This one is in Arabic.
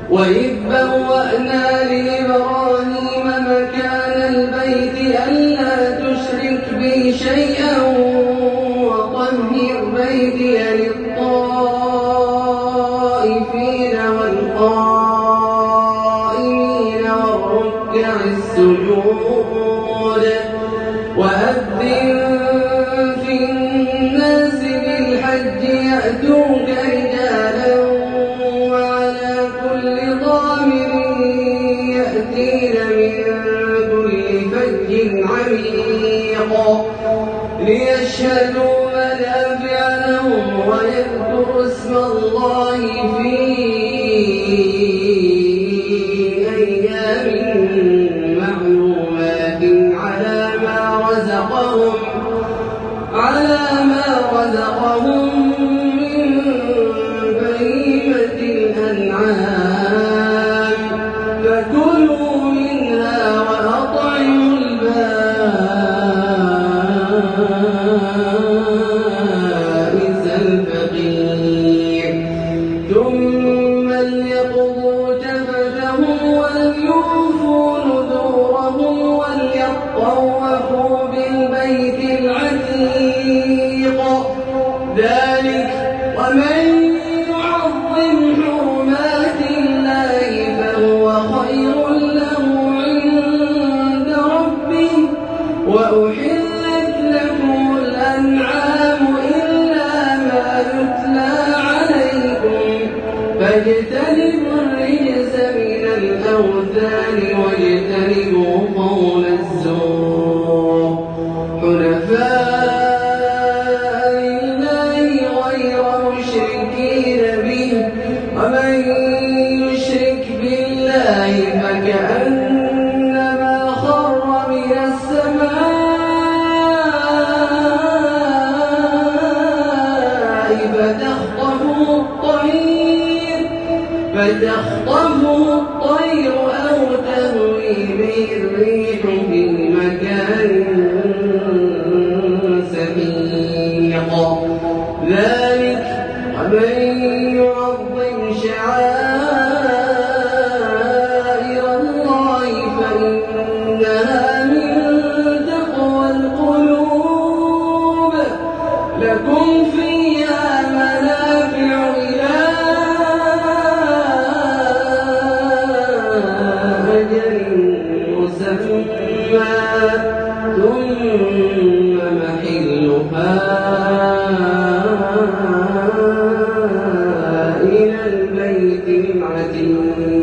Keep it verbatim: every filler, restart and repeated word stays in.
وإذ بوأنا لإبراهيم مكان البيت ألا تشرك بي شيئا وطهر بيتي للطائفين والقائمين والركع السجود وأذن في الناس بالحج يأتوك رجالا وعلى كل ضامر يأتين من كل فج عميق ليشهدوا منافع لهم ويذكروا اسم الله في أيام معلومات على ما رزقهم على ما رزقهم من بهيمة الأنعام فكلوا منها وأطعموا البائس الفقير ثم ليقضوا تفثهم وليوفوا نذورهم وليطوفوا بالبيت العتيق ذلك ومن يعظم حرمات الله فهو خير له عند ربه وأحلت لكم الأنعام إلا ما يتلى عليكم فاجتنبوا الرجس من الأوثان واجتنبوا قول الزور حنفاء لله غير مشركين به ومن يشرك بالله فكأنما خر من السماء فتخطفه الطير فتخطفه الطير أو تهوي به الريح في مكان سحيق ذلك ومن يعظم شعائر الله فإنها من تقوى القلوب لكم فيها منافع إلى أجل مسمى ثم محلها إلى البيت العتيق